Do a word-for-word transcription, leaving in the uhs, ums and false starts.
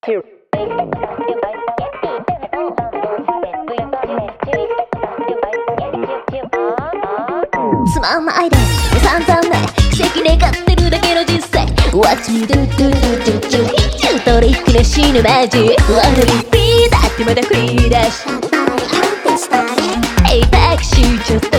つまんないで散々ね奇跡願ってるだけの人生 Watch me do do do do do トリックな死ぬマジ Wanna be free だってまだフリーだし Hey タクシーちょっと